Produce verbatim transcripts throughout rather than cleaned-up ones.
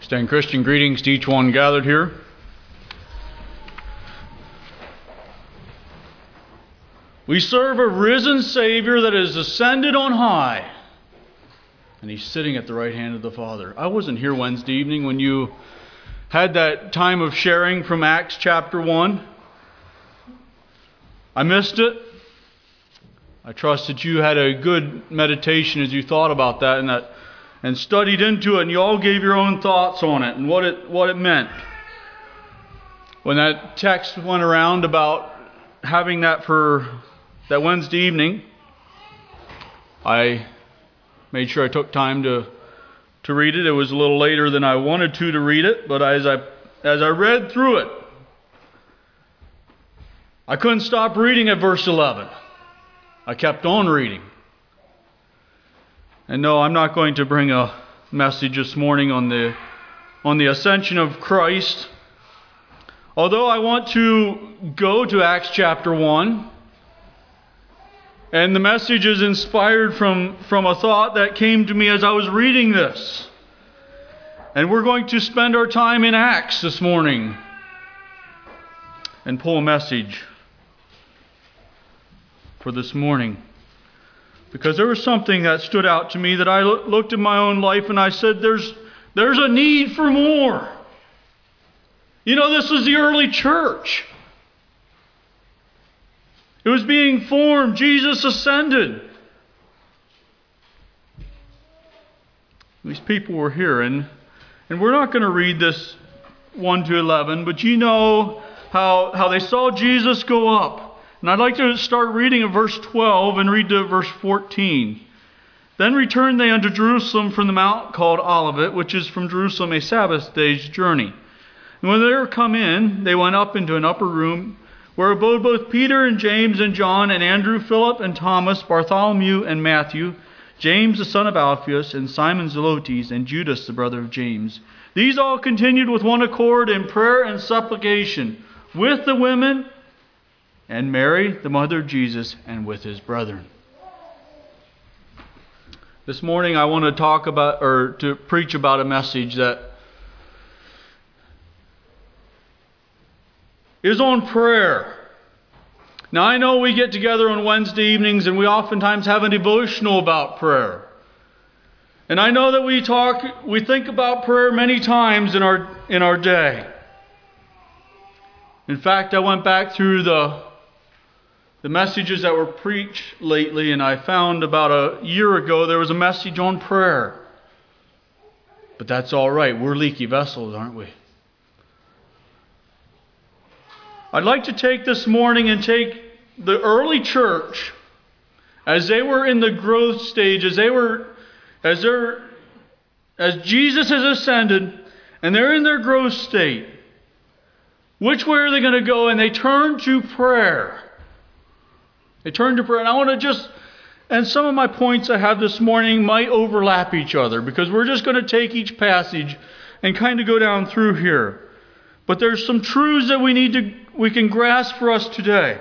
Extend Christian greetings to each one gathered here. We serve a risen Savior that is ascended on high, and He's sitting at the right hand of the Father. I wasn't here Wednesday evening when you had that time of sharing from Acts chapter one. I missed it. I trust that you had a good meditation as you thought about that and that and studied into it, and you all gave your own thoughts on it and what it what it meant. When that text went around about having that for that Wednesday evening, I made sure I took time to to read it. It was a little later than I wanted to to read it, but as I as I read through it, I couldn't stop reading at verse eleven. I kept on reading. And no, I'm not going to bring a message this morning on the on the ascension of Christ. Although I want to go to Acts chapter one. And the message is inspired from, from a thought that came to me as I was reading this. And we're going to spend our time in Acts this morning and pull a message for this morning. Because there was something that stood out to me that I looked at my own life and I said, there's, there's a need for more. You know, this is the early church. It was being formed. Jesus ascended. These people were here. And, and we're not going to read this one to eleven, but you know how, how they saw Jesus go up. And I'd like to start reading at verse twelve and read to verse fourteen. Then returned they unto Jerusalem from the mount called Olivet, which is from Jerusalem a Sabbath day's journey. And when they were come in, they went up into an upper room, where abode both Peter and James and John and Andrew, Philip and Thomas, Bartholomew and Matthew, James the son of Alphaeus, and Simon Zelotes, and Judas the brother of James. These all continued with one accord in prayer and supplication with the women and Mary, the mother of Jesus, and with his brethren. This morning I want to talk about, or to preach about a message that is on prayer. Now I know we get together on Wednesday evenings and we oftentimes have a devotional about prayer. And I know that we talk, we think about prayer many times in our in our day. In fact, I went back through the the messages that were preached lately, and I found about a year ago there was a message on prayer. But that's all right. We're leaky vessels, aren't we? I'd like to take this morning and take the early church as they were in the growth stage, as they were, as they're, as Jesus has ascended, and they're in their growth state. Which way are they going to go? And they turn to prayer. They turn to prayer. And I want to just, and some of my points I have this morning might overlap each other because we're just going to take each passage and kind of go down through here. But there's some truths that we need to, we can grasp for us today.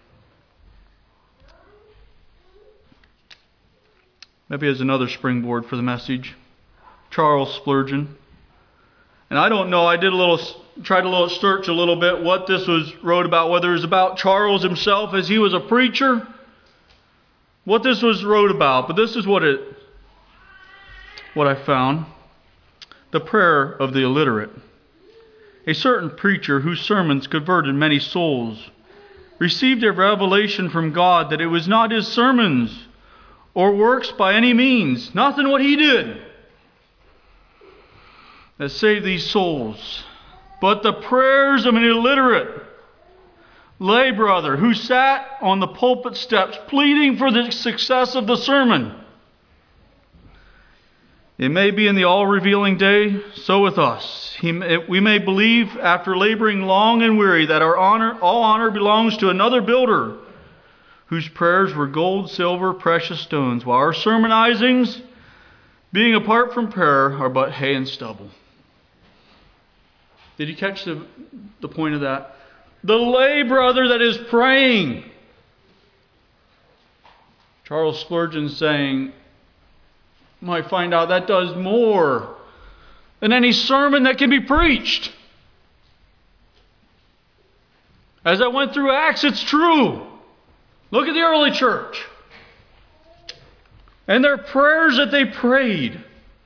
Maybe as another springboard for the message, Charles Spurgeon. And I don't know, I did a little, tried a little search a little bit what this was wrote about, whether it was about Charles himself as he was a preacher, what this was wrote about. But this is what it, what I found. The prayer of the illiterate. A certain preacher whose sermons converted many souls received a revelation from God that it was not his sermons or works by any means, nothing what he did, that saved these souls, but the prayers of an illiterate lay brother who sat on the pulpit steps pleading for the success of the sermon. It may be in the all-revealing day, so with us. He, we may believe, after laboring long and weary, that our honor, all honor belongs to another builder, whose prayers were gold, silver, precious stones, while our sermonizings, being apart from prayer, are but hay and stubble. Did you catch the, the point of that? The lay brother that is praying. Charles Spurgeon saying, might find out that does more than any sermon that can be preached. As I went through Acts, it's true. Look at the early church. And their prayers that they prayed.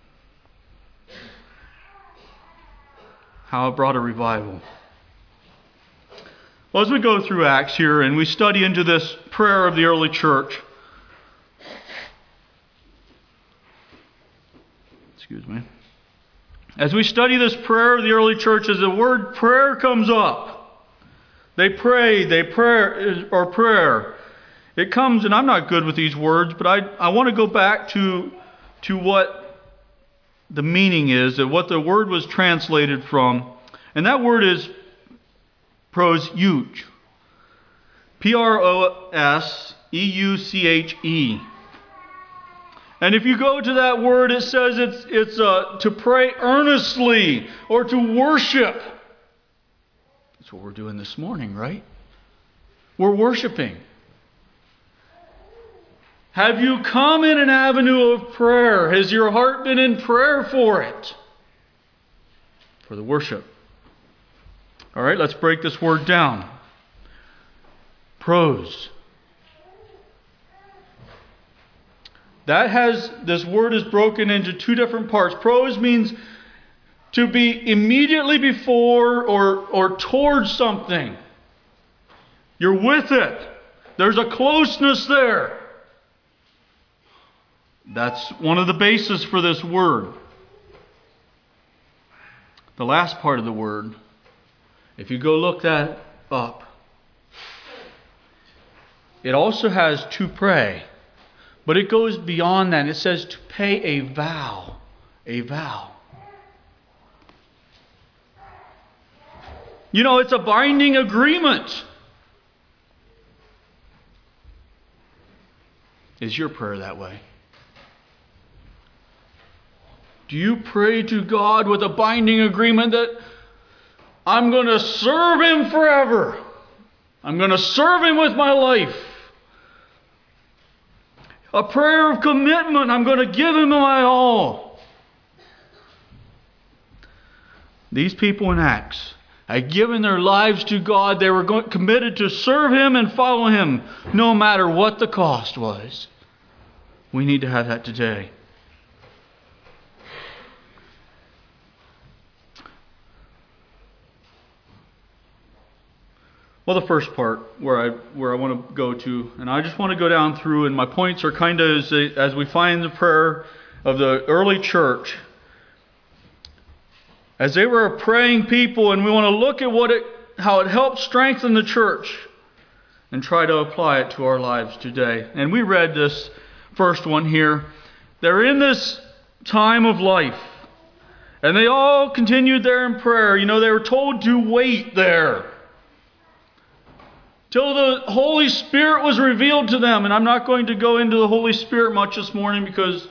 How it brought a revival. Well, as we go through Acts here and we study into this prayer of the early church, excuse me, as we study this prayer of the early church, as the word prayer comes up, they pray, they pray, or prayer. It comes, and I'm not good with these words, but I, I want to go back to, to what the meaning is, and what the word was translated from. And that word is proseuche. P R O S E U C H E. And if you go to that word, it says it's, it's uh, to pray earnestly or to worship. That's what we're doing this morning, right? We're worshiping. Have you come in an avenue of prayer? Has your heart been in prayer for it? For the worship. All right, let's break this word down. Pros. That has, this word is broken into two different parts. Pros means to be immediately before or, or towards something. You're with it. There's a closeness there. That's one of the bases for this word. The last part of the word, if you go look that up, it also has to pray. But it goes beyond that. It says to pay a vow. A vow. You know, it's a binding agreement. Is your prayer that way? Do you pray to God with a binding agreement that I'm going to serve Him forever? I'm going to serve Him with my life. A prayer of commitment. I'm going to give Him my all. These people in Acts had given their lives to God. They were going, committed to serve Him and follow Him no matter what the cost was. We need to have that today. Well, the first part where I where I want to go to, and I just want to go down through, and my points are kind of as, as we find the prayer of the early church, as they were a praying people, and we want to look at what it how it helped strengthen the church, and try to apply it to our lives today. And we read this first one here. They're in this time of life, and they all continued there in prayer. You know, they were told to wait there till the Holy Spirit was revealed to them. And I'm not going to go into the Holy Spirit much this morning because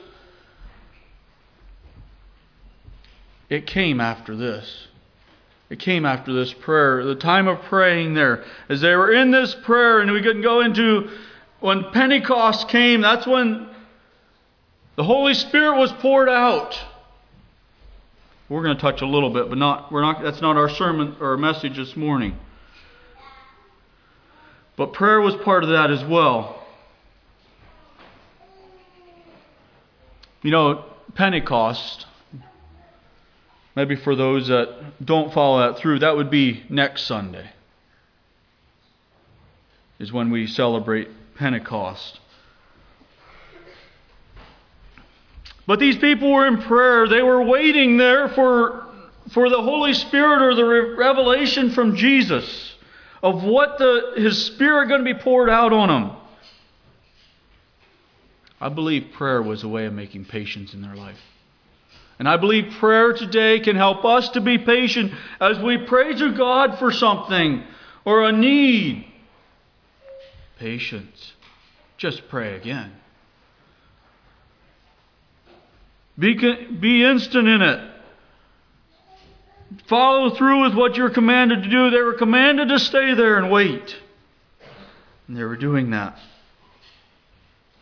it came after this. It came after this prayer, the time of praying there. As they were in this prayer, and we can go into when Pentecost came, that's when the Holy Spirit was poured out. We're going to touch a little bit, but not we're not that's not our sermon or message this morning. But prayer was part of that as well. You know, Pentecost, maybe for those that don't follow that through, that would be next Sunday, is when we celebrate Pentecost. But these people were in prayer. They were waiting there for, for the Holy Spirit or the re- revelation from Jesus of what the His Spirit going to be poured out on them. I believe prayer was a way of making patience in their life. And I believe prayer today can help us to be patient as we pray to God for something or a need. Patience. Just pray again. Be, be instant in it. Follow through with what you're commanded to do. They were commanded to stay there and wait. And they were doing that.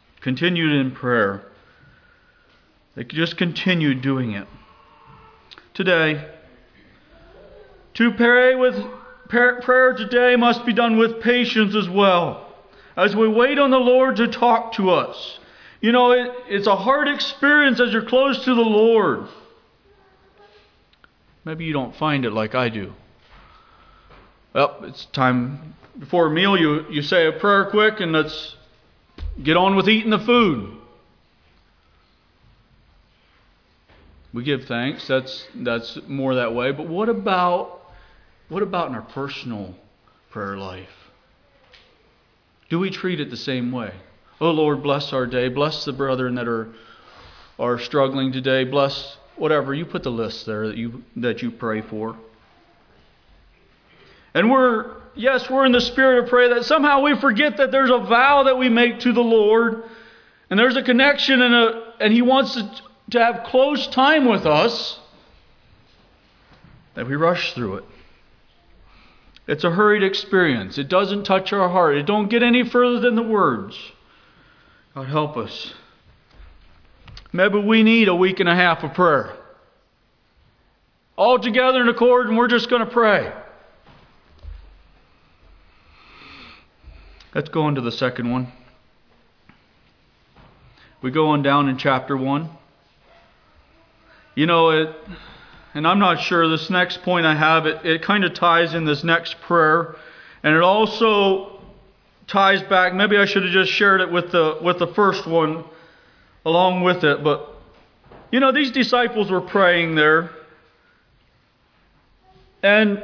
Continued in prayer. They just continued doing it. today. To pray with prayer today must be done with patience as well, as we wait on the Lord to talk to us. You know, it, it's a hard experience as you're close to the Lord. Maybe you don't find it like I do. Well, it's time before a meal, you, you say a prayer quick and let's get on with eating the food. We give thanks. That's that's more that way. But what about what about in our personal prayer life? Do we treat it the same way? Oh Lord, bless our day. Bless the brethren that are are struggling today. Bless whatever. You put the list there that you that you pray for. And we're yes, we're in the spirit of prayer that somehow we forget that there's a vow that we make to the Lord, and there's a connection and a and He wants to. to have close time with us, that we rush through it. It's a hurried experience. It doesn't touch our heart. It don't get any further than the words. God help us. Maybe we need a week and a half of prayer. All together in accord, and we're just going to pray. Let's go on to the second one. We go on down in chapter one. You know, it, and I'm not sure, this next point I have, it, it kind of ties in this next prayer. And it also ties back, maybe I should have just shared it with the with the first one along with it. But, you know, these disciples were praying there. And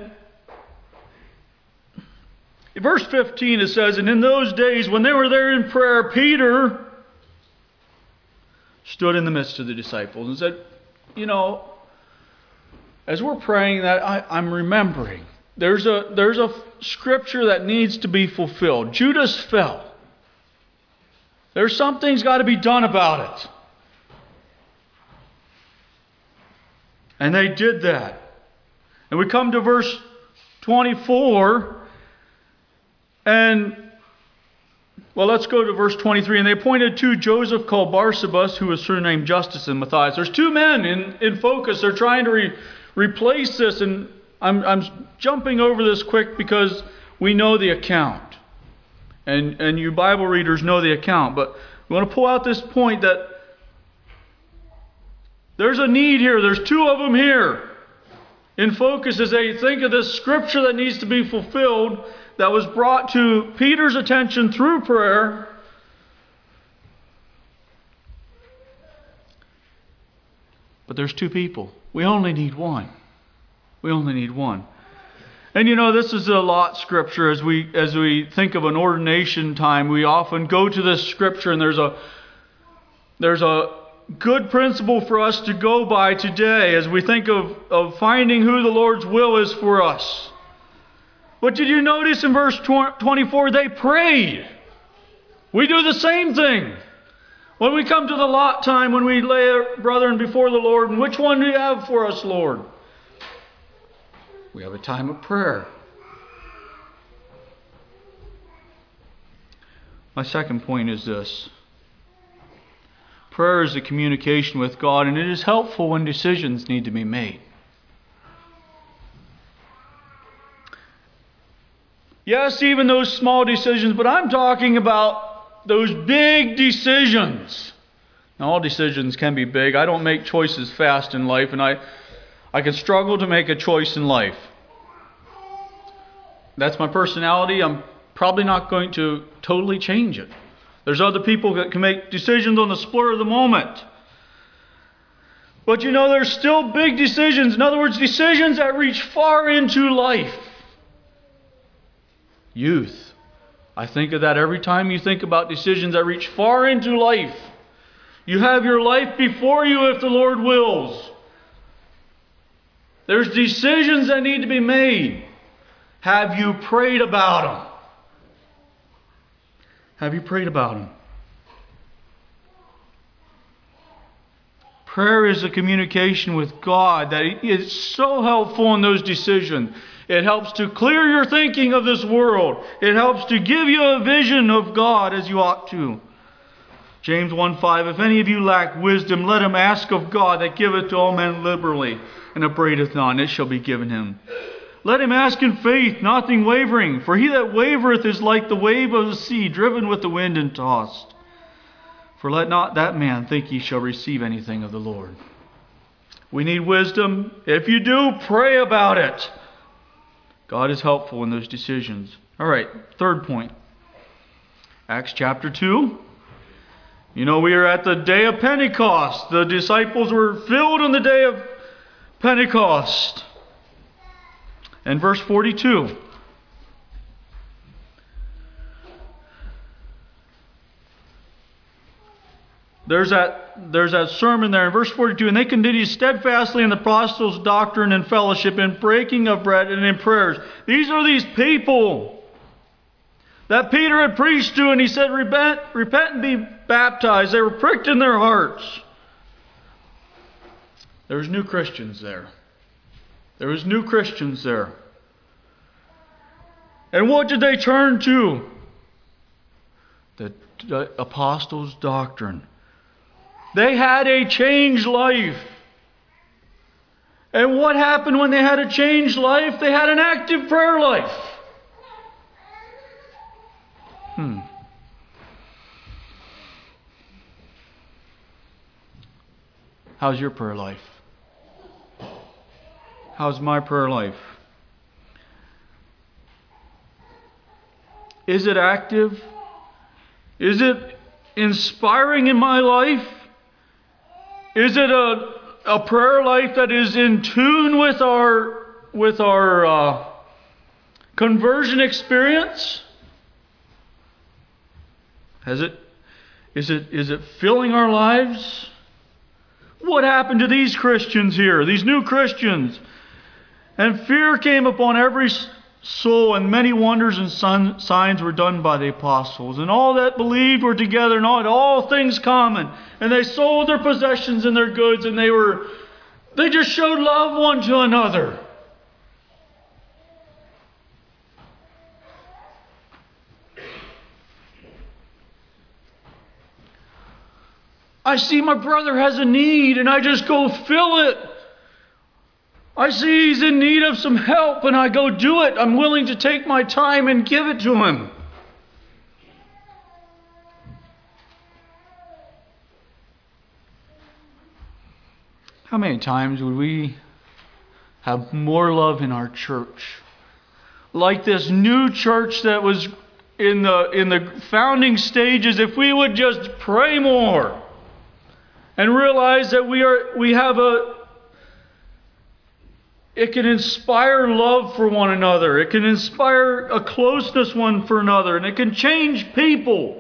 in verse fifteen it says, and in those days when they were there in prayer, Peter stood in the midst of the disciples and said, you know, as we're praying that, I, I'm remembering there's a there's a scripture that needs to be fulfilled. Judas fell. There's something's got to be done about it. And they did that. And we come to verse twenty-four, and well, let's go to verse twenty-three. And they appointed two, Joseph called Barsabas, who was surnamed Justus, and Matthias. There's two men in, in focus. They're trying to re, replace this. And I'm, I'm jumping over this quick because we know the account. And, and you Bible readers know the account. But we want to pull out this point that there's a need here. There's two of them here in focus as they think of this scripture that needs to be fulfilled, that was brought to Peter's attention through prayer. But there's two people. We only need one. We only need one. And you know, this is a lot scripture. As we as we think of an ordination time, we often go to this scripture, and there's a there's a good principle for us to go by today as we think of, of finding who the Lord's will is for us. But did you notice in verse twenty-four, they prayed. We do the same thing. When we come to the lot time, when we lay our brethren before the Lord, and which one do you have for us, Lord? We have a time of prayer. My second point is this. Prayer is a communication with God, and it is helpful when decisions need to be made. Yes, even those small decisions, but I'm talking about those big decisions. Now, all decisions can be big. I don't make choices fast in life, and I, I can struggle to make a choice in life. That's my personality. I'm probably not going to totally change it. There's other people that can make decisions on the spur of the moment. But you know, there's still big decisions. In other words, decisions that reach far into life. Youth. I think of that every time you think about decisions that reach far into life. You have your life before you if the Lord wills. There's decisions that need to be made. Have you prayed about them? Have you prayed about them? Prayer is a communication with God that is so helpful in those decisions. It helps to clear your thinking of this world. It helps to give you a vision of God as you ought to. James one five, if any of you lack wisdom, let him ask of God that giveth to all men liberally, and upbraideth not, and it shall be given him. Let him ask in faith, nothing wavering. For he that wavereth is like the wave of the sea, driven with the wind and tossed. For let not that man think he shall receive anything of the Lord. We need wisdom. If you do, pray about it. God is helpful in those decisions. All right, third point. Acts chapter two. You know, we are at the day of Pentecost. The disciples were filled on the day of Pentecost. And verse forty-two. There's that, there's that sermon there in verse forty-two. And they continued steadfastly in the apostles' doctrine and fellowship, in breaking of bread and in prayers. These are these people that Peter had preached to, and he said, repent, repent and be baptized. They were pricked in their hearts. There was new Christians there. There was new Christians there. And what did they turn to? The, the apostles' doctrine. They had a changed life. And what happened when they had a changed life? They had an active prayer life. Hmm. How's your prayer life? How's my prayer life? Is it active? Is it inspiring in my life? Is it a, a prayer life that is in tune with our with our uh, conversion experience? Has it? Is it? Is it filling our lives? What happened to these Christians here? These new Christians. And fear came upon every soul, and many wonders and sun, signs were done by the apostles. And all that believed were together, and all, had all things common. And they sold their possessions and their goods, and they were they just showed love one to another. I see my brother has a need, and I just go fill it. I see he's in need of some help, and I go do it. I'm willing to take my time and give it to him. How many times would we have more love in our church? Like this new church that was in the in the founding stages, if we would just pray more and realize that we are we have a It can inspire love for one another. It can inspire a closeness one for another. And it can change people.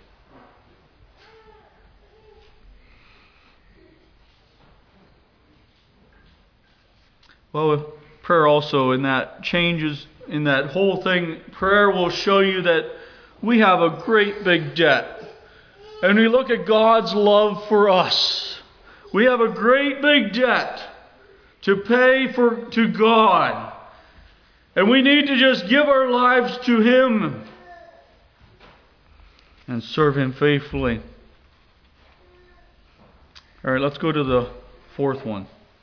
Well, prayer also in that changes, in that whole thing, prayer will show you that we have a great big debt. And we look at God's love for us. We have a great big debt to pay for to God. And we need to just give our lives to Him and serve Him faithfully. All right, let's go to the fourth one.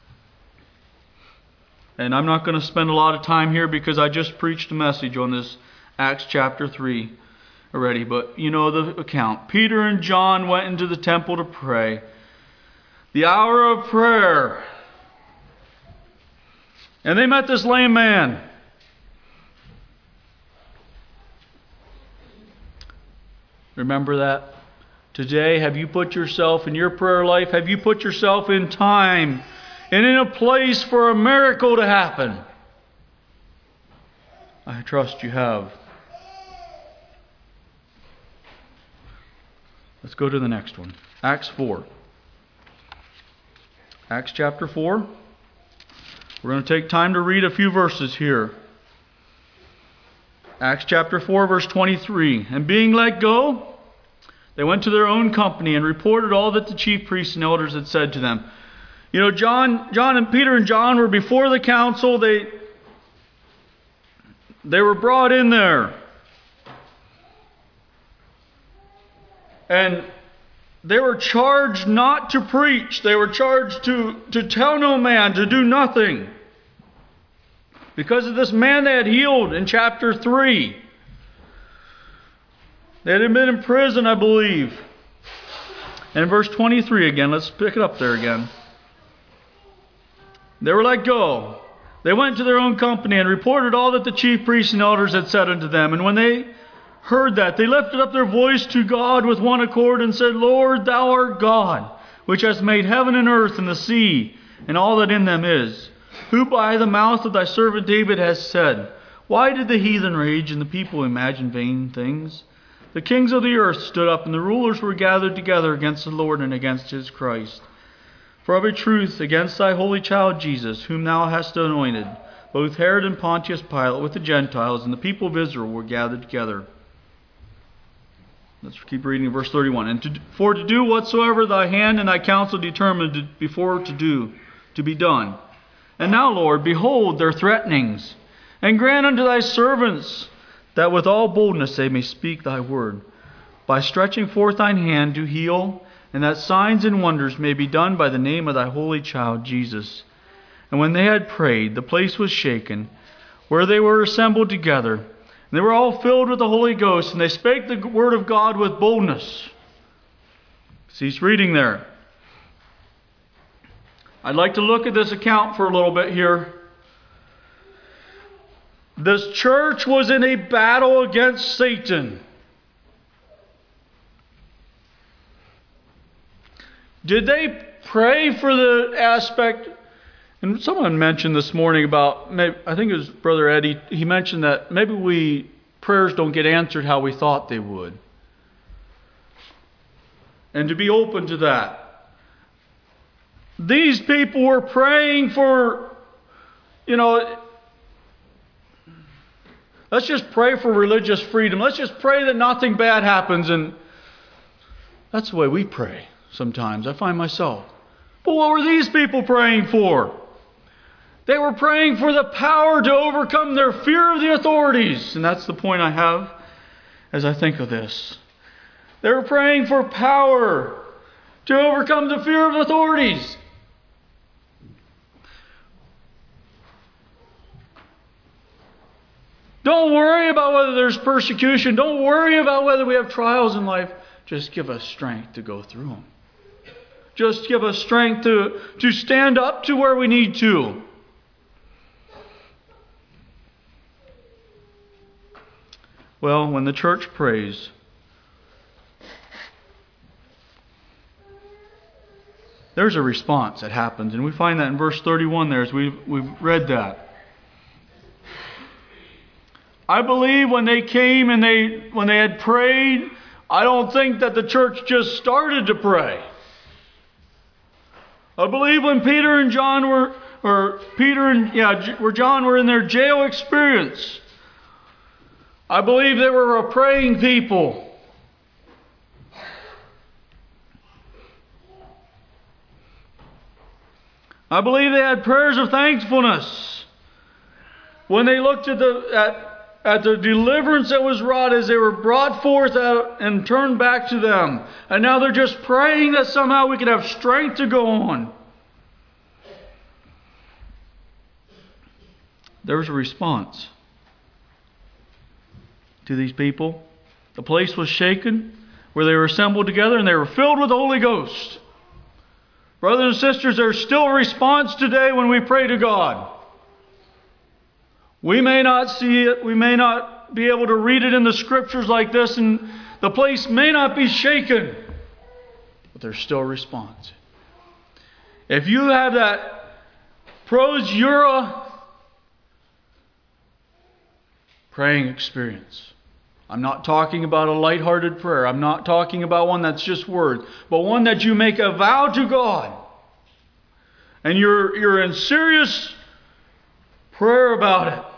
And I'm not going to spend a lot of time here because I just preached a message on this Acts chapter three already. But you know the account. Peter and John went into the temple to pray. The hour of prayer. And they met this lame man. Remember that? Today, have you put yourself in your prayer life? Have you put yourself in time and in a place for a miracle to happen? I trust you have. Let's go to the next one. Acts four. Acts chapter four. We're going to take time to read a few verses here. Acts chapter four, verse twenty-three. And being let go, they went to their own company and reported all that the chief priests and elders had said to them. You know, John, John and Peter and John were before the council. They, they were brought in there. And they were charged not to preach. They were charged to, to tell no man, to do nothing. Because of this man they had healed in chapter three. They had been in prison, I believe. And verse twenty-three again, let's pick it up there again. They were let go. They went to their own company and reported all that the chief priests and elders had said unto them. And when they heard that, they lifted up their voice to God with one accord and said, Lord, thou art God, which hast made heaven and earth and the sea, and all that in them is, who by the mouth of thy servant David hast said, why did the heathen rage and the people imagine vain things? The kings of the earth stood up, and the rulers were gathered together against the Lord and against his Christ. For of a truth, against thy holy child Jesus, whom thou hast anointed, both Herod and Pontius Pilate with the Gentiles and the people of Israel were gathered together. Let's keep reading verse thirty-one. And to, for to do whatsoever thy hand and thy counsel determined to, before to do, to be done. And now, Lord, behold their threatenings, and grant unto thy servants that with all boldness they may speak thy word, by stretching forth thine hand to heal, and that signs and wonders may be done by the name of thy holy child Jesus. And when they had prayed, the place was shaken, where they were assembled together. And they were all filled with the Holy Ghost, and they spake the word of God with boldness. Cease reading there. I'd like to look at this account for a little bit here. This church was in a battle against Satan. Did they pray for the aspect? And someone mentioned this morning about, maybe, I think it was Brother Eddie, he mentioned that maybe we prayers don't get answered how we thought they would. And to be open to that. These people were praying for, you know, let's just pray for religious freedom. Let's just pray that nothing bad happens. And that's the way we pray sometimes. I find myself. But what were these people praying for? They were praying for the power to overcome their fear of the authorities. And that's the point I have as I think of this. They were praying for power to overcome the fear of authorities. Don't worry about whether there's persecution. Don't worry about whether we have trials in life. Just give us strength to go through them. Just give us strength to, to stand up to where we need to. Well, when the church prays, there's a response that happens. And we find that in verse thirty-one there as we've, we've read that. I believe when they came and they when they had prayed, I don't think that the church just started to pray. I believe when Peter and John were, or Peter and, yeah, where John were in their jail experience, I believe they were a praying people. I believe they had prayers of thankfulness when they looked at the at at the deliverance that was wrought as they were brought forth out and turned back to them. And now they're just praying that somehow we could have strength to go on. There was a response to these people. The place was shaken where they were assembled together and they were filled with the Holy Ghost. Brothers and sisters, there's still a response today when we pray to God. We may not see it. We may not be able to read it in the scriptures like this. And the place may not be shaken. But there's still a response. If you have that prosura praying experience. I'm not talking about a lighthearted prayer. I'm not talking about one that's just words. But one that you make a vow to God. And you're, you're in serious prayer about it.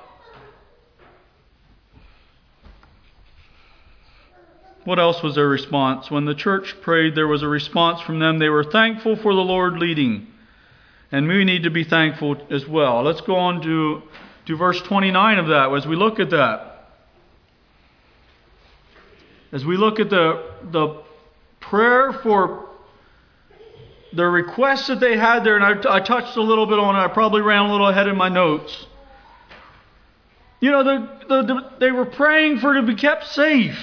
What else was their response? When the church prayed, there was a response from them. They were thankful for the Lord leading. And we need to be thankful as well. Let's go on to, to verse twenty-nine of that as we look at that. As we look at the, the prayer for the requests that they had there, and I, I touched a little bit on it. I probably ran a little ahead in my notes. You know, the, the, the, they were praying for to be kept safe.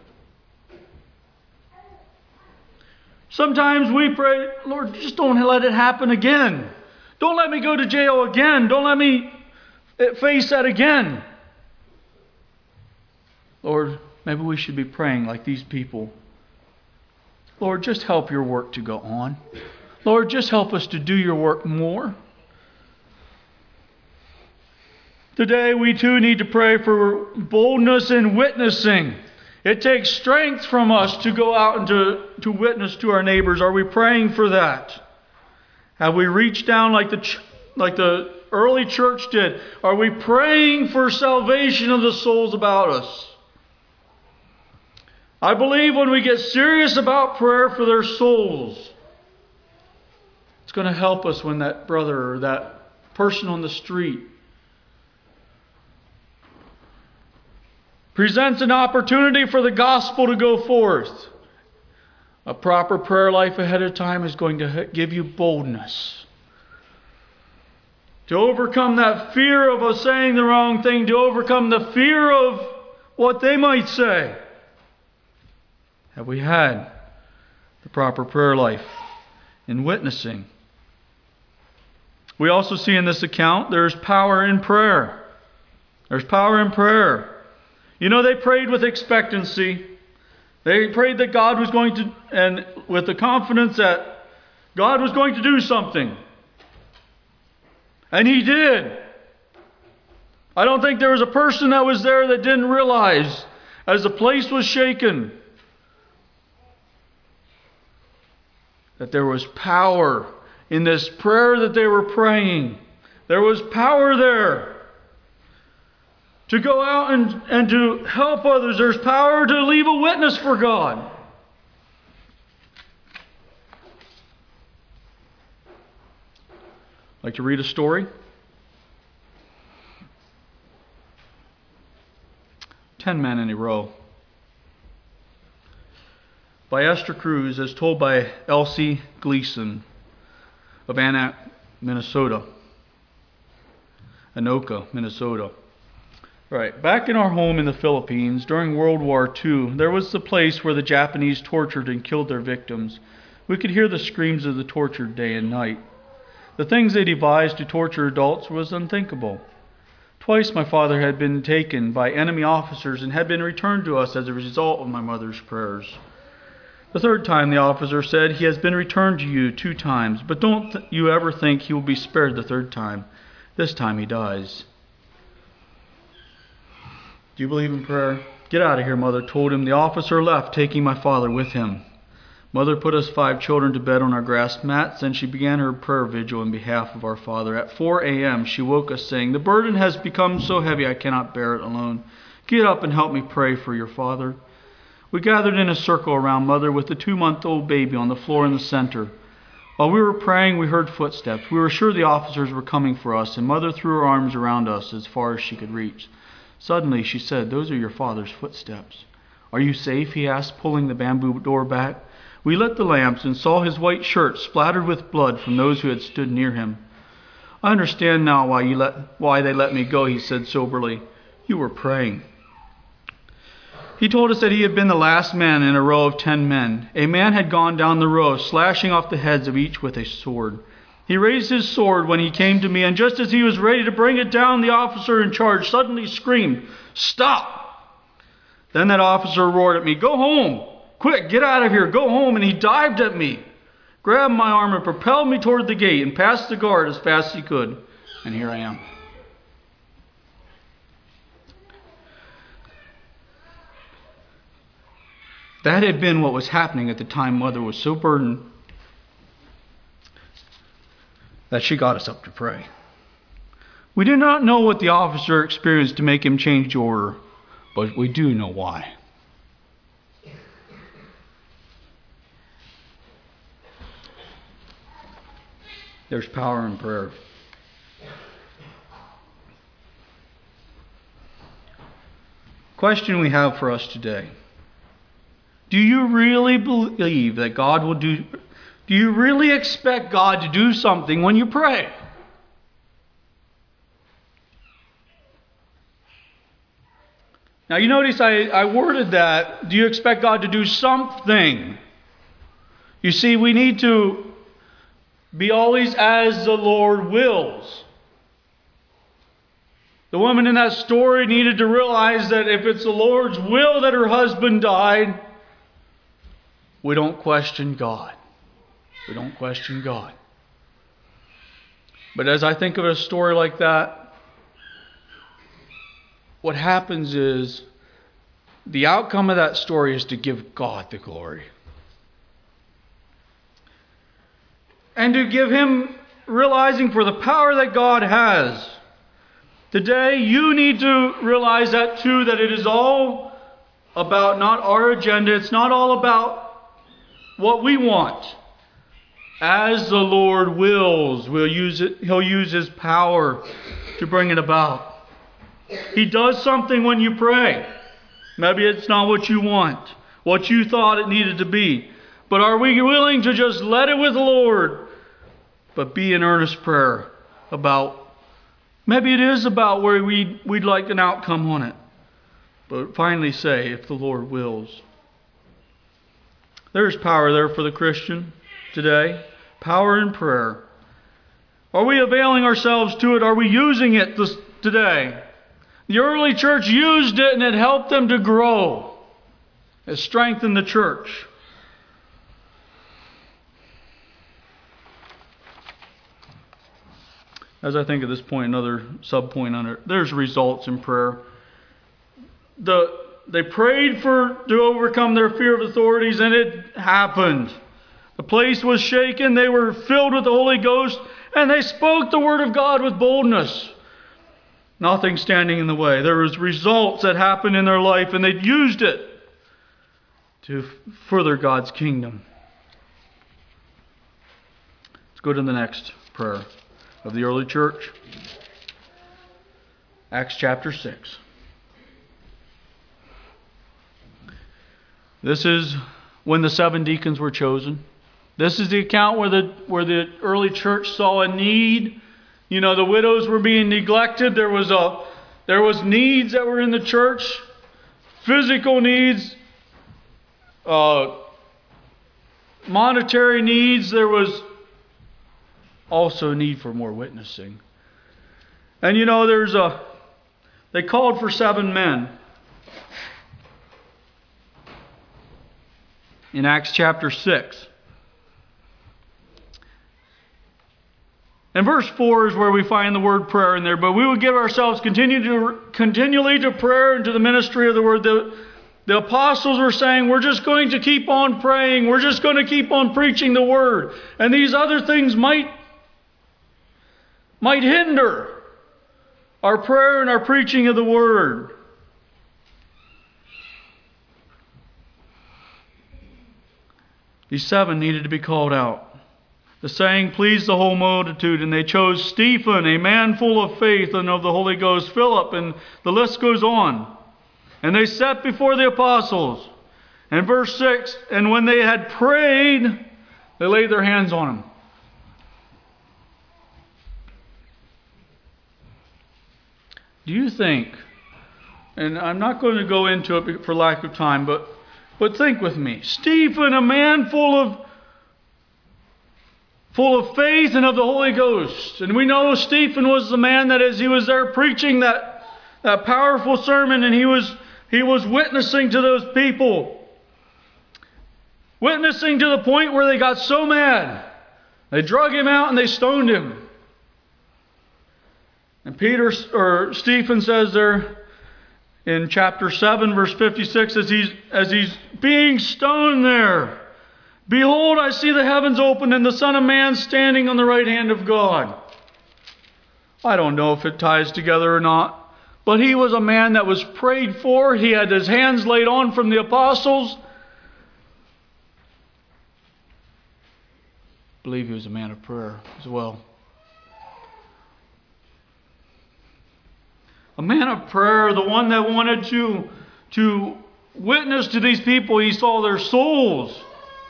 Sometimes we pray, Lord, just don't let it happen again. Don't let me go to jail again. Don't let me face that again. Lord, maybe we should be praying like these people. Lord, just help your work to go on. Lord, just help us to do your work more. Today we too need to pray for boldness in witnessing. It takes strength from us to go out and to, to witness to our neighbors. Are we praying for that? Have we reached down like the like the early church did? Are we praying for salvation of the souls about us? I believe when we get serious about prayer for their souls, it's going to help us when that brother or that person on the street presents an opportunity for the gospel to go forth. A proper prayer life ahead of time is going to give you boldness to overcome that fear of us saying the wrong thing, to overcome the fear of what they might say. Have we had the proper prayer life in witnessing? We also see in this account there's power in prayer. There's power in prayer. You know, they prayed with expectancy. They prayed that God was going to, and with the confidence that God was going to do something. And He did. I don't think there was a person that was there that didn't realize, as the place was shaken, that there was power in this prayer that they were praying. There was power there to go out and, and to help others. There's power to leave a witness for God. I'd like to read a story. Ten Men in a Row, by Esther Cruz, as told by Elsie Gleason of Anna, Minnesota. Anoka, Minnesota. Right. Back in our home in the Philippines, during World War Two, there was the place where the Japanese tortured and killed their victims. We could hear the screams of the tortured day and night. The things they devised to torture adults was unthinkable. Twice my father had been taken by enemy officers and had been returned to us as a result of my mother's prayers. The third time the officer said, "He has been returned to you two times, but don't th- you ever think he will be spared the third time. This time he dies." Do you believe in prayer? "Get out of here," Mother told him. The officer left, taking my father with him. Mother put us five children to bed on our grass mats, and she began her prayer vigil in behalf of our father. At four a.m. she woke us, saying, "The burden has become so heavy I cannot bear it alone. Get up and help me pray for your father." We gathered in a circle around Mother with the two-month-old baby on the floor in the center. While we were praying, we heard footsteps. We were sure the officers were coming for us, and Mother threw her arms around us as far as she could reach. Suddenly, she said, "Those are your father's footsteps." "Are you safe?" he asked, pulling the bamboo door back. We lit the lamps and saw his white shirt splattered with blood from those who had stood near him. "I understand now why you let why they let me go," he said soberly. "You were praying." He told us that he had been the last man in a row of ten men. A man had gone down the row, slashing off the heads of each with a sword. He raised his sword when he came to me, and just as he was ready to bring it down, the officer in charge suddenly screamed, "Stop!" Then that officer roared at me, "Go home! Quick, get out of here! Go home!" And he dived at me, grabbed my arm, and propelled me toward the gate, and past the guard as fast as he could. And here I am. That had been what was happening at the time Mother was so burdened that she got us up to pray. We do not know what the officer experienced to make him change order, but we do know why. There's power in prayer. Question we have for us today. Do you really believe that God will do... Do you really expect God to do something when you pray? Now you notice I, I worded that, do you expect God to do something? You see, we need to be always as the Lord wills. The woman in that story needed to realize that if it's the Lord's will that her husband died, we don't question God. We don't question God. But as I think of a story like that, what happens is the outcome of that story is to give God the glory. And to give Him realizing for the power that God has. Today, you need to realize that too, that it is all about not our agenda. It's not all about what we want. As the Lord wills, we'll use it, He'll use His power to bring it about. He does something when you pray. Maybe it's not what you want, what you thought it needed to be. But are we willing to just let it with the Lord, but be in earnest prayer about, maybe it is about where we'd, we'd like an outcome on it. But finally say, if the Lord wills. There's power there for the Christian today. Power in prayer. Are we availing ourselves to it? Are we using it this, today? The early church used it and it helped them to grow. It strengthened the church. As I think at this point, another sub-point on it, there's results in prayer. The, they prayed for to overcome their fear of authorities, and it happened. The place was shaken, they were filled with the Holy Ghost, and they spoke the word of God with boldness. Nothing standing in the way. There was results that happened in their life, and they used it to further God's kingdom. Let's go to the next prayer of the early church. Acts chapter six. This is when the seven deacons were chosen. This is the account where the where the early church saw a need. You know, the widows were being neglected. There was a there was needs that were in the church, physical needs, uh, monetary needs. There was also need for more witnessing. And you know, there's a they called for seven men. In Acts chapter six. And verse four is where we find the word prayer in there. But we would give ourselves continue to, continually to prayer and to the ministry of the word. The, the apostles were saying, we're just going to keep on praying. We're just going to keep on preaching the word. And these other things might, might hinder our prayer and our preaching of the word. These seven needed to be called out. The saying pleased the whole multitude, and they chose Stephen, a man full of faith and of the Holy Ghost, Philip, and the list goes on. And they sat before the apostles. And verse six, and when they had prayed, they laid their hands on them. Do you think, and I'm not going to go into it for lack of time, but, but think with me. Stephen, a man full of full of faith and of the Holy Ghost. And we know Stephen was the man that as he was there preaching that, that powerful sermon, and he was he was witnessing to those people. Witnessing to the point where they got so mad. They drug him out and they stoned him. And Peter or Stephen says there in chapter seven, verse fifty-six, as he's as he's being stoned there, behold, I see the heavens open and the Son of Man standing on the right hand of God. I don't know if it ties together or not, but he was a man that was prayed for. He had his hands laid on from the apostles. I believe he was a man of prayer as well. A man of prayer, the one that wanted to, to witnessed to these people, he saw their souls.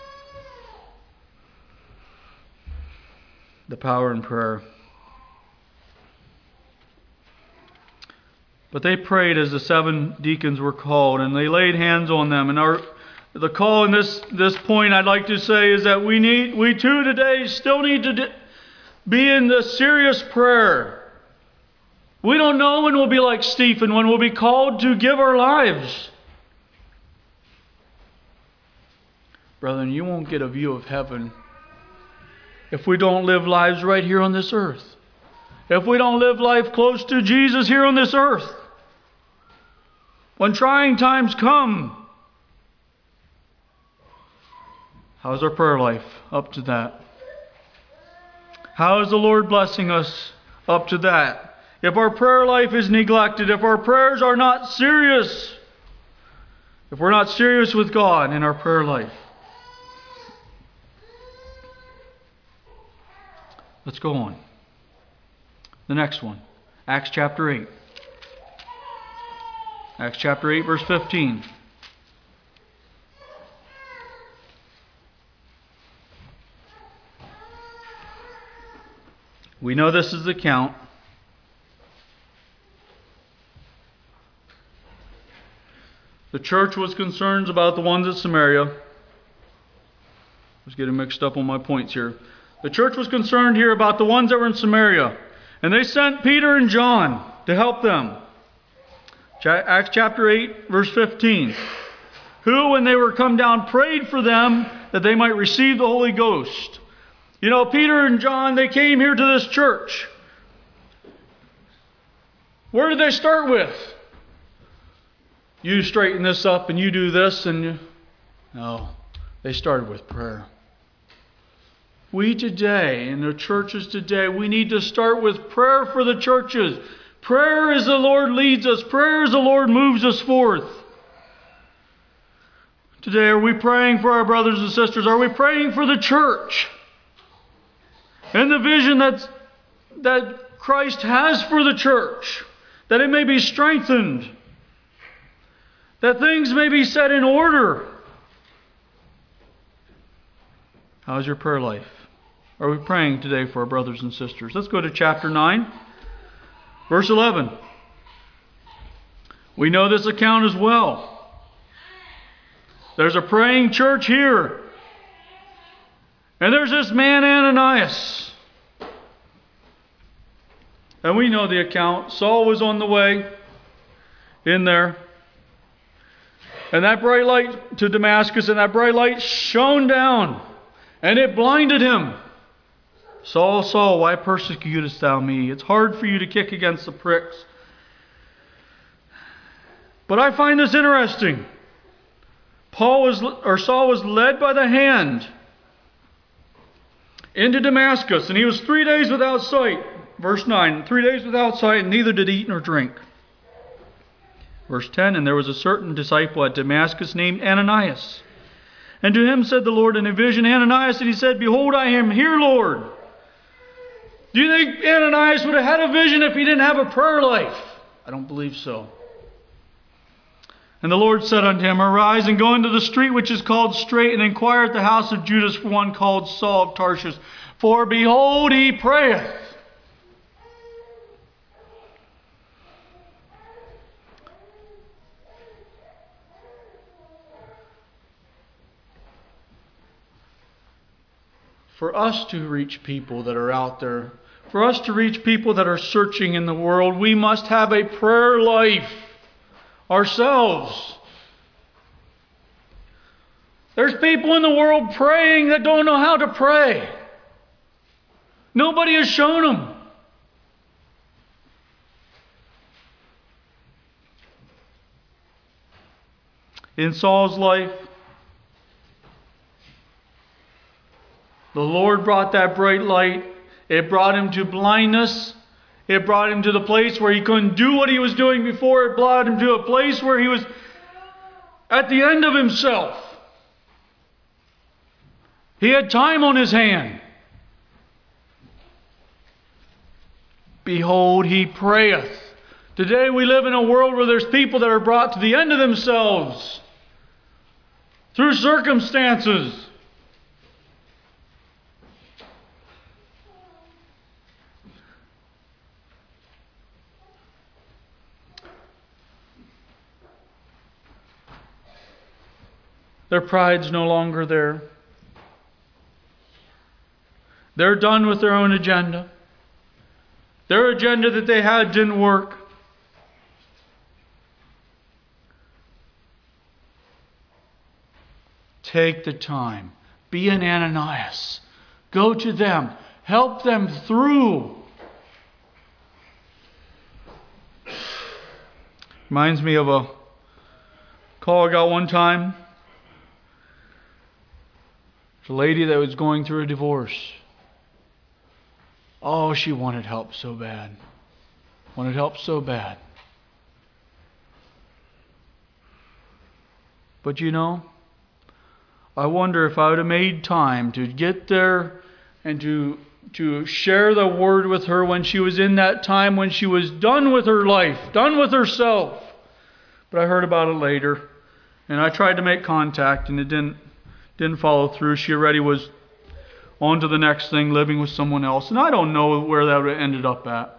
The power in prayer. But they prayed as the seven deacons were called, and they laid hands on them. And our the call in this this point, I'd like to say, is that we need we too today still need to be in the serious prayer. We don't know when we'll be like Stephen, when we'll be called to give our lives. Brethren, you won't get a view of heaven if we don't live lives right here on this earth. If we don't live life close to Jesus here on this earth. When trying times come, how's our prayer life up to that? How is the Lord blessing us up to that? If our prayer life is neglected, if our prayers are not serious, if we're not serious with God in our prayer life. Let's go on. The next one, Acts chapter eight. Acts chapter eight, verse fifteen. We know this is the account. The church was concerned about the ones at Samaria. I was getting mixed up on my points here. The church was concerned here about the ones that were in Samaria. And they sent Peter and John to help them. Acts chapter eight, verse fifteen. Who, when they were come down, prayed for them that they might receive the Holy Ghost. You know, Peter and John, they came here to this church. Where did they start with? You straighten this up and you do this and you... No, they started with prayer. We today, in the churches today, we need to start with prayer for the churches. Prayer as the Lord leads us. Prayer as the Lord moves us forth. Today, are we praying for our brothers and sisters? Are we praying for the church? And the vision that's, that Christ has for the church. That it may be strengthened. That things may be set in order. How's your prayer life? Are we praying today for our brothers and sisters? Let's go to chapter nine, verse eleven. We know this account as well. There's a praying church here. And there's this man Ananias. And we know the account. Saul was on the way in there. And that bright light to Damascus, and that bright light shone down. And it blinded him. Saul, Saul, why persecutest thou me? It's hard for you to kick against the pricks. But I find this interesting. Paul was, or Saul was led by the hand into Damascus, and he was three days without sight. Verse nine, three days without sight, and neither did eat nor drink. Verse ten, and there was a certain disciple at Damascus named Ananias. And to him said the Lord in a vision, Ananias, and he said, Behold, I am here, Lord. Do you think Ananias would have had a vision if he didn't have a prayer life? I don't believe so. And the Lord said unto him, Arise and go into the street which is called Straight, and inquire at the house of Judas for one called Saul of Tarshish. For behold, he prayeth. For us to reach people that are out there, for us to reach people that are searching in the world, we must have a prayer life ourselves. There's people in the world praying that don't know how to pray. Nobody has shown them. In Saul's life, the Lord brought that bright light. It brought him to blindness. It brought him to the place where he couldn't do what he was doing before. It brought him to a place where he was at the end of himself. He had time on his hand. Behold, he prayeth. Today we live in a world where there's people that are brought to the end of themselves. through circumstances. Their pride's no longer there. They're done with their own agenda. Their agenda that they had didn't work. Take the time. Be an Ananias. Go to them. Help them through. Reminds me of a call I got one time. There's a lady that was going through a divorce. Oh, she wanted help so bad. Wanted help so bad. But you know, I wonder if I would have made time to get there and to to share the word with her when she was in that time when she was done with her life, done with herself. But I heard about it later, and I tried to make contact, and it didn't didn't follow through. She already was on to the next thing, living with someone else, and I don't know where that would have ended up at.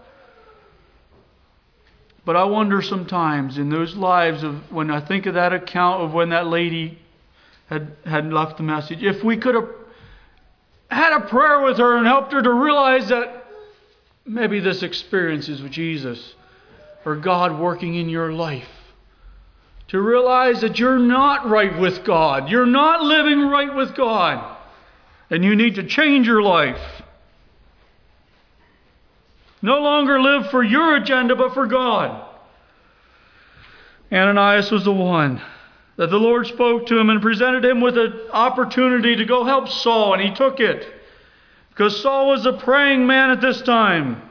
But I wonder sometimes in those lives of when I think of that account of when that lady had had left the message, if we could have had a prayer with her and helped her to realize that maybe this experience is with Jesus or God working in your life. To realize that you're not right with God. You're not living right with God. And you need to change your life. No longer live for your agenda, but for God. Ananias was the one that the Lord spoke to him and presented him with an opportunity to go help Saul, and he took it. Because Saul was a praying man at this time.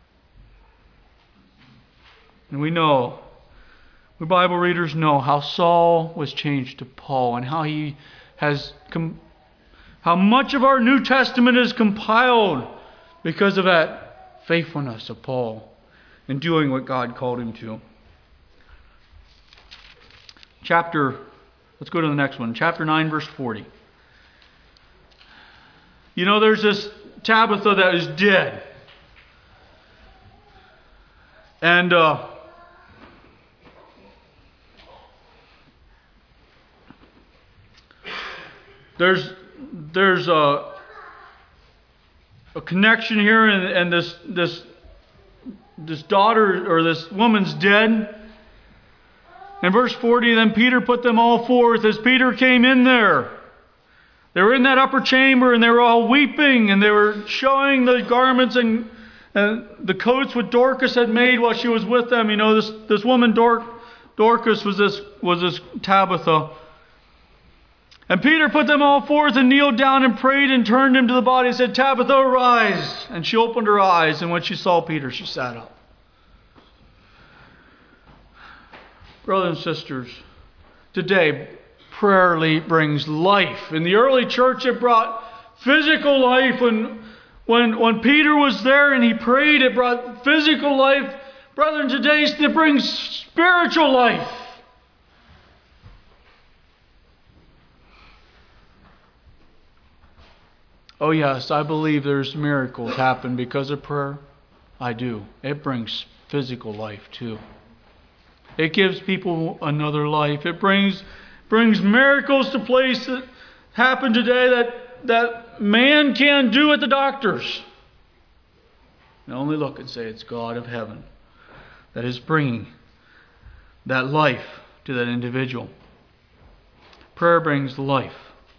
And we know, we Bible readers know how Saul was changed to Paul, and how he has com- how much of our New Testament is compiled because of that faithfulness of Paul in doing what God called him to. Chapter, let's go to the next one. Chapter nine, verse forty. You know, there's this Tabitha that is dead. And uh, there's there's a, a connection here, and, and this this this daughter or this woman's dead. In verse forty, then Peter put them all forth. As Peter came in there, they were in that upper chamber, and they were all weeping, and they were showing the garments and, and the coats what Dorcas had made while she was with them. You know, this this woman Dor- Dorcas was this was this Tabitha. And Peter put them all forth and kneeled down and prayed and turned him to the body and said, Tabitha, arise. And she opened her eyes, and when she saw Peter, she sat up. Brothers and sisters, today prayer brings life. In the early church, it brought physical life. When, when, when Peter was there and he prayed, it brought physical life. Brethren, today it brings spiritual life. Oh yes, I believe there's miracles happen because of prayer. I do. It brings physical life too. It gives people another life. It brings brings miracles to place that happen today that, that man can't do at the doctors. And only look and say it's God of heaven that is bringing that life to that individual. Prayer brings life.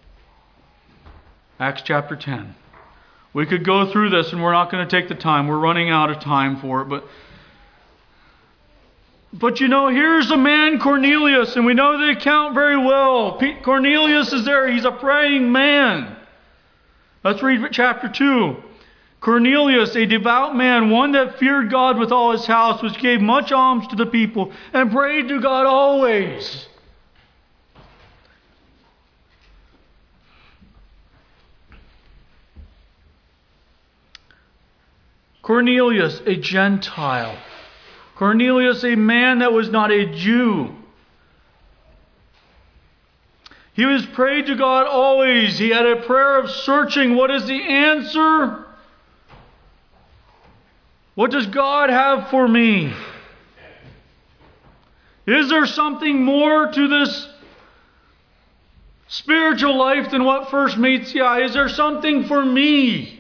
Acts chapter ten. We could go through this, and we're not going to take the time. We're running out of time for it. But, but you know, here's a man, Cornelius, and we know the account very well. Cornelius is there. He's a praying man. Let's read chapter two. Cornelius, a devout man, one that feared God with all his house, which gave much alms to the people, and prayed to God always. Cornelius, a Gentile. Cornelius, a man that was not a Jew. He was prayed to God always. He had a prayer of searching. What is the answer? What does God have for me? Is there something more to this spiritual life than what first meets the eye? Is there something for me?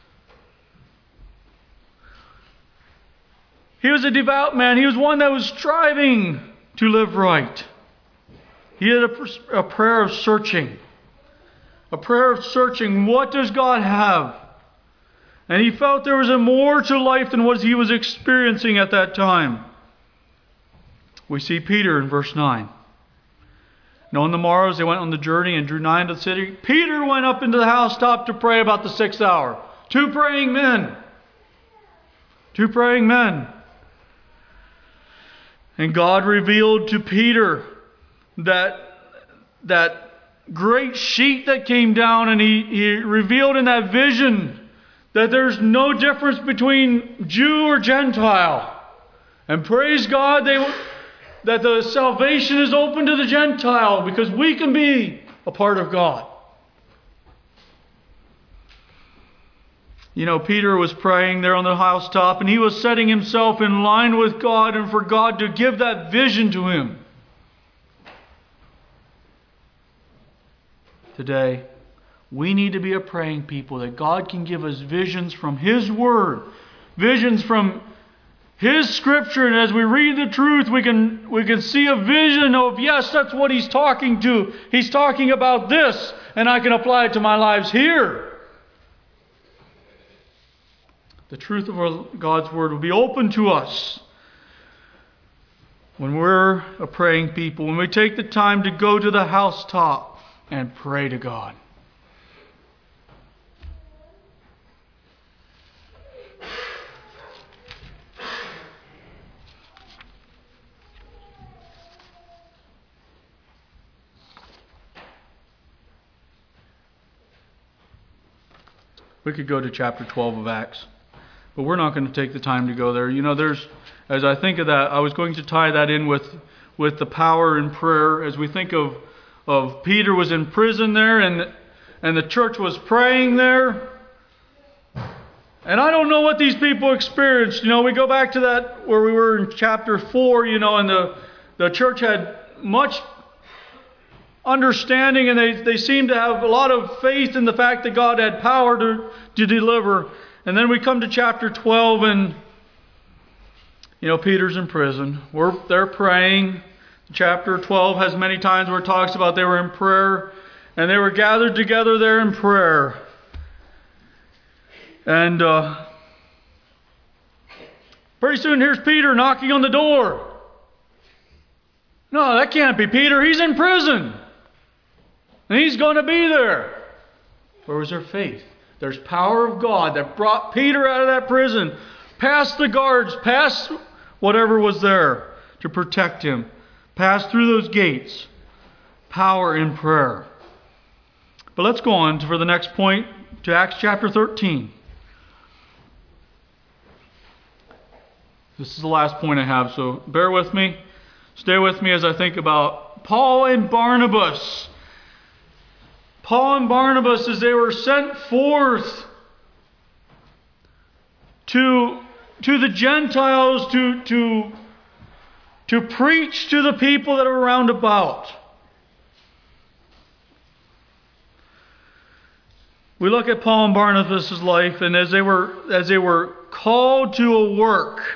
He was a devout man. He was one that was striving to live right. He had a, a prayer of searching. A prayer of searching. What does God have? And he felt there was a more to life than what he was experiencing at that time. We see Peter in verse nine. Now on the morrow, as they went on the journey and drew nigh unto the city, Peter went up into the housetop to pray about the sixth hour. Two praying men. Two praying men. And God revealed to Peter that, that great sheet that came down, and he, he revealed in that vision that there's no difference between Jew or Gentile. And praise God they, that the salvation is open to the Gentile, because we can be a part of God. You know, Peter was praying there on the housetop, and he was setting himself in line with God and for God to give that vision to him. Today, we need to be a praying people, that God can give us visions from His Word, visions from His Scripture, and as we read the truth, we can we can see a vision of, yes, that's what He's talking to. He's talking about this, and I can apply it to my lives here. The truth of our, God's Word will be open to us when we're a praying people, when we take the time to go to the housetop and pray to God. We could go to chapter twelve of Acts, but we're not going to take the time to go there. You know, there's, as I think of that, I was going to tie that in with, with the power in prayer. As we think of, of Peter was in prison there, and, and the church was praying there. And I don't know what these people experienced. You know, we go back to that where we were in chapter four, you know, and the, the church had much understanding, and they, they seemed to have a lot of faith in the fact that God had power to, to deliver. And then we come to chapter twelve, and you know, Peter's in prison. We're they're praying. Chapter twelve has many times where it talks about they were in prayer, and they were gathered together there in prayer. And uh, pretty soon here's Peter knocking on the door. No, that can't be Peter. He's in prison. And he's going to be there. Where was their faith? There's power of God that brought Peter out of that prison, past the guards, past whatever was there to protect him, past through those gates. Power in prayer. But let's go on to, for the next point, to Acts chapter thirteen. This is the last point I have, so bear with me. Stay with me as I think about Paul and Barnabas. Paul and Barnabas, as they were sent forth to, to the Gentiles to, to, to preach to the people that are around about. We look at Paul and Barnabas' life, and as they were as they were called to a work.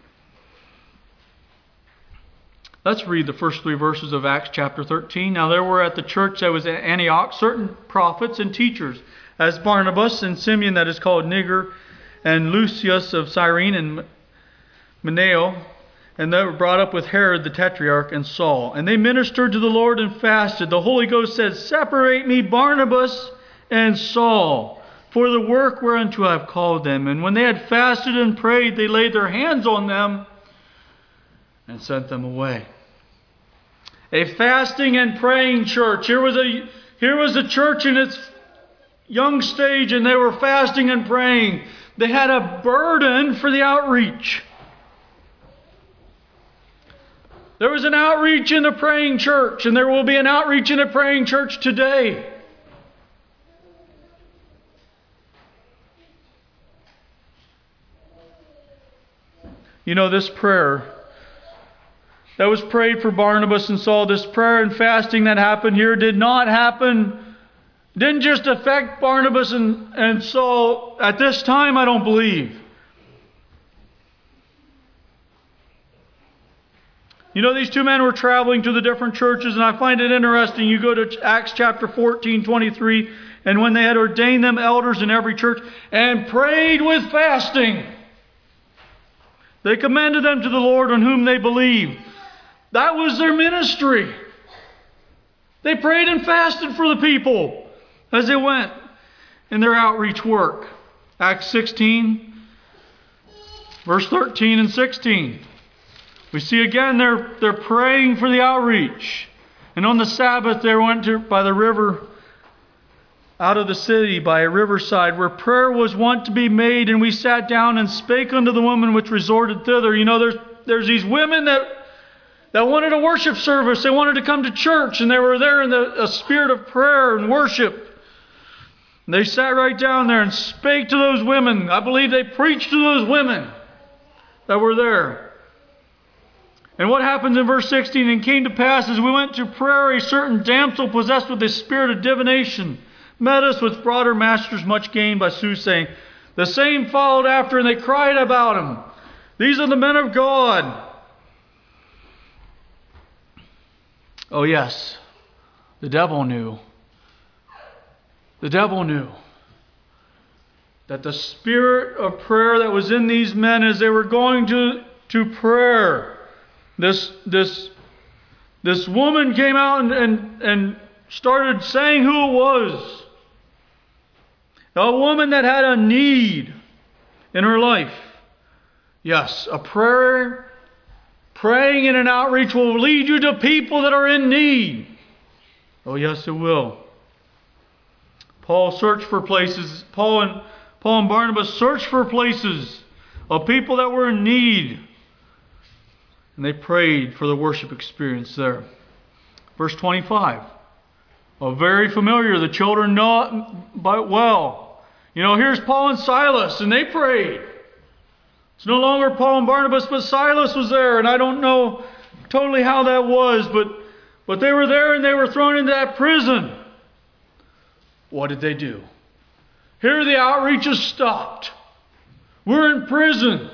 Let's read the first three verses of Acts chapter thirteen. Now there were at the church that was at Antioch certain prophets and teachers, as Barnabas and Simeon that is called Niger, and Lucius of Cyrene, and Manaen, and they were brought up with Herod the Tetrarch and Saul. And they ministered to the Lord and fasted. The Holy Ghost said, "Separate me Barnabas and Saul for the work whereunto I have called them." And when they had fasted and prayed, they laid their hands on them and sent them away. A fasting and praying church. Here was a here was a church in its young stage, and they were fasting and praying. They had a burden for the outreach. There was an outreach in the praying church, and there will be an outreach in the praying church today. You know, this prayer that was prayed for Barnabas and Saul, this prayer and fasting that happened here did not happen, didn't just affect Barnabas and, and Saul at this time, I don't believe. You know, these two men were traveling to the different churches, and I find it interesting. You go to Acts chapter fourteen, twenty-three, and when they had ordained them elders in every church and prayed with fasting, they commended them to the Lord on whom they believed. That was their ministry. They prayed and fasted for the people as they went in their outreach work. Acts sixteen, verse thirteen and sixteen. We see again they're, they're praying for the outreach. And on the Sabbath they went to, by the river, out of the city by a riverside, where prayer was wont to be made, and we sat down and spake unto the women which resorted thither. You know, there's there's these women that that wanted a worship service. They wanted to come to church, and they were there in the a spirit of prayer and worship. And they sat right down there and spake to those women. I believe they preached to those women that were there. And what happens in verse sixteen? And came to pass, as we went to prayer, a certain damsel possessed with the spirit of divination met us, which brought her masters much gain by soothsaying. The same followed after, and they cried about him, These are the men of God. Oh yes, the devil knew. The devil knew that the spirit of prayer that was in these men as they were going to, to prayer, this, this, this woman came out and, and, and started saying who it was. A woman that had a need in her life. Yes, a prayer, praying in an outreach will lead you to people that are in need. Oh yes, it will. Paul searched for places. Paul and Paul and Barnabas searched for places of people that were in need. And they prayed for the worship experience there. Verse twenty-five. Oh, very familiar. The children know it but well. You know, here's Paul and Silas, and they prayed. It's no longer Paul and Barnabas, but Silas was there. And I don't know totally how that was, but, but they were there and they were thrown into that prison. What did they do? Here the outreach is stopped. We're in prison.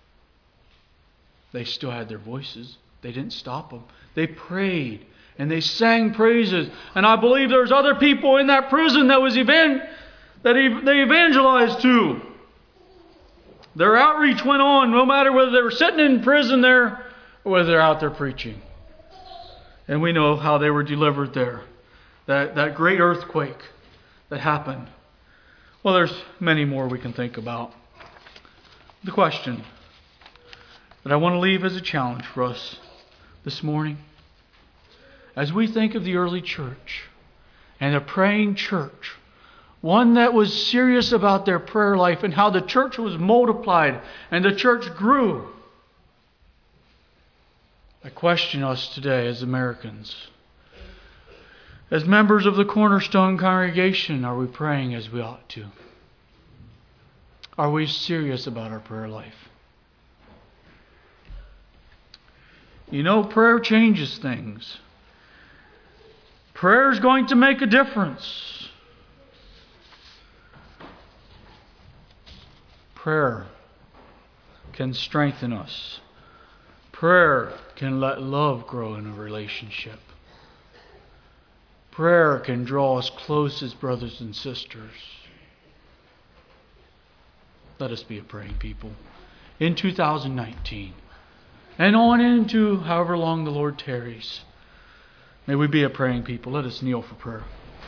They still had their voices. They didn't stop them. They prayed and they sang praises. And I believe there's other people in that prison that was even that they evangelized to. Their outreach went on, no matter whether they were sitting in prison there or whether they're out there preaching. And we know how they were delivered there. That, that great earthquake that happened. Well, there's many more we can think about. The question that I want to leave as a challenge for us this morning, as we think of the early church and a praying church, one that was serious about their prayer life and how the church was multiplied and the church grew. I question us today as Americans. As members of the Cornerstone congregation, are we praying as we ought to? Are we serious about our prayer life? You know, prayer changes things. Prayer is going to make a difference. Prayer can strengthen us. Prayer can let love grow in a relationship. Prayer can draw us close as brothers and sisters. Let us be a praying people in two thousand nineteen and on into however long the Lord tarries. May we be a praying people. Let us kneel for prayer.